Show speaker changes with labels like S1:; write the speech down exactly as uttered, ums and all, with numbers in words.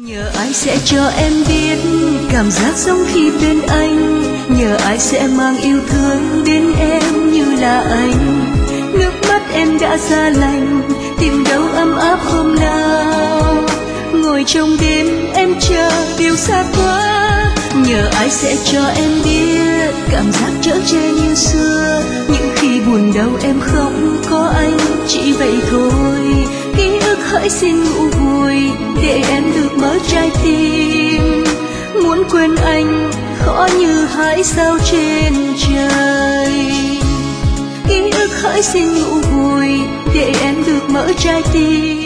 S1: Nhờ ai sẽ cho em biết cảm giác giống khi bên anh, nhờ ai sẽ mang yêu thương đến em như là anh. Nước mắt em đã xa lành, tìm đâu ấm áp hôm nào. Ngồi trong đêm em chờ điều xa quá. Nhờ ai sẽ cho em biết cảm giác chở che như xưa. Những khi buồn đau em không có anh, chỉ vậy thôi. Ký ức hỡi xin ngủ vùi để em được mở trái tim. Muốn quên anh khó như hải sao trên trời. Ký ức hỡi xin ngủ vùi để em được mở trái tim.